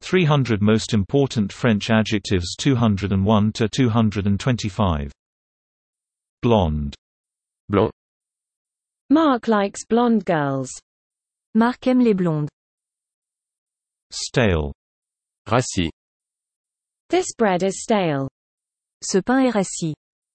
300 Most Important French Adjectives 201 to 225. Blonde. Blond. Mark likes blonde girls. Marc aime les blondes. Stale. Rassis. This bread is stale. Ce pain est rassis.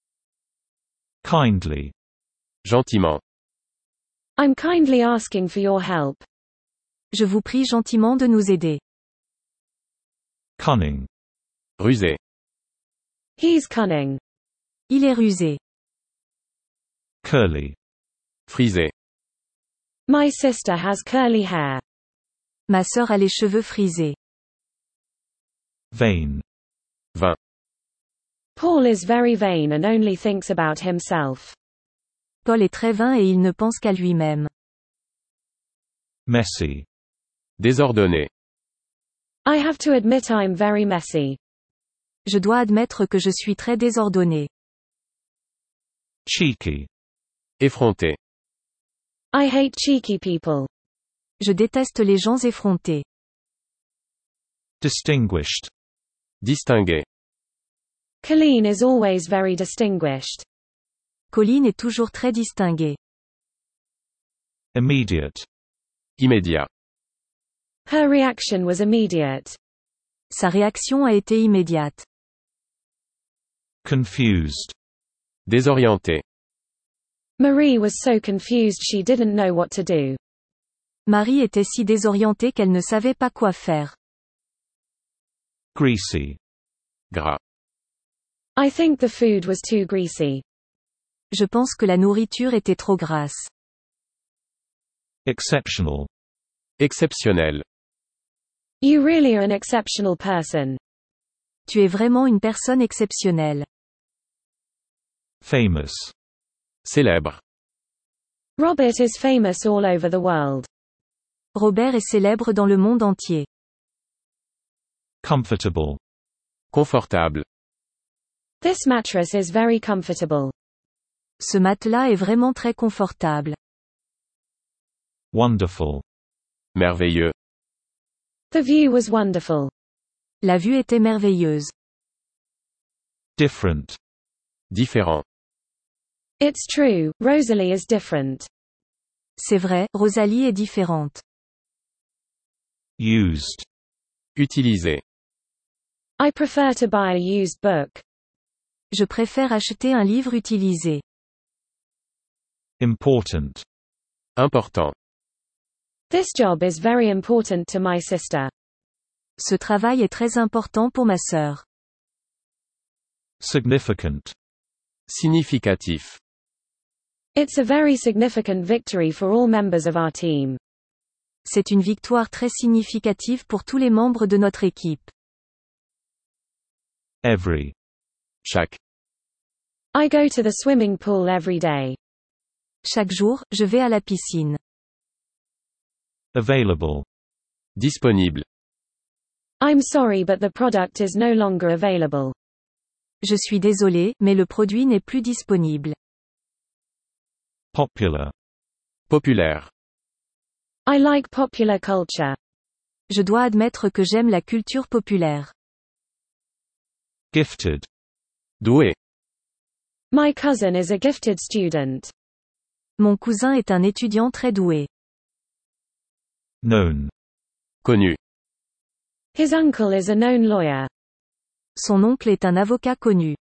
Kindly. Gentiment. I'm kindly asking for your help. Je vous prie gentiment de nous aider. Cunning. Rusé. He's cunning. Il est rusé. Curly. Frisé. My sister has curly hair. Ma sœur a les cheveux frisés. Vain. Vain. Paul is very vain and only thinks about himself. Paul est très vain et il ne pense qu'à lui-même. Messy. Désordonné. I have to admit I'm very messy. Je dois admettre que je suis très désordonné. Cheeky. Effronté. I hate cheeky people. Je déteste les gens effrontés. Distinguished. Distingué. Colleen is always very distinguished. Colline est toujours très distinguée. Immediate. Immédiat. Her reaction was immediate. Sa réaction a été immédiate. Confused. Désorienté. Marie was so confused she didn't know what to do. Marie était si désorientée qu'elle ne savait pas quoi faire. Greasy. Gras. I think the food was too greasy. Je pense que la nourriture était trop grasse. Exceptional. Exceptionnel. You really are an exceptional person. Tu es vraiment une personne exceptionnelle. Famous. Célèbre. Robert is famous all over the world. Robert est célèbre dans le monde entier. Comfortable. Confortable. This mattress is very comfortable. Ce matelas est vraiment très confortable. Wonderful. Merveilleux. The view was wonderful. La vue était merveilleuse. Different. Différent. It's true, Rosalie is different. C'est vrai, Rosalie est différente. Used. Utilisé. I prefer to buy a used book. Je préfère acheter un livre utilisé. Important. Important. This job is very important to my sister. Ce travail est très important pour ma sœur. Significant. Significatif. It's a very significant victory for all members of our team. C'est une victoire très significative pour tous les membres de notre équipe. Every. Chaque. I go to the swimming pool every day. Chaque jour, je vais à la piscine. Available. Disponible. I'm sorry but the product is no longer available. Je suis désolé, mais le produit n'est plus disponible. Popular. Populaire. I like popular culture. Je dois admettre que j'aime la culture populaire. Gifted. Doué. My cousin is a gifted student. Mon cousin est un étudiant très doué. Known. Connu. His uncle is a known lawyer. Son oncle est un avocat connu.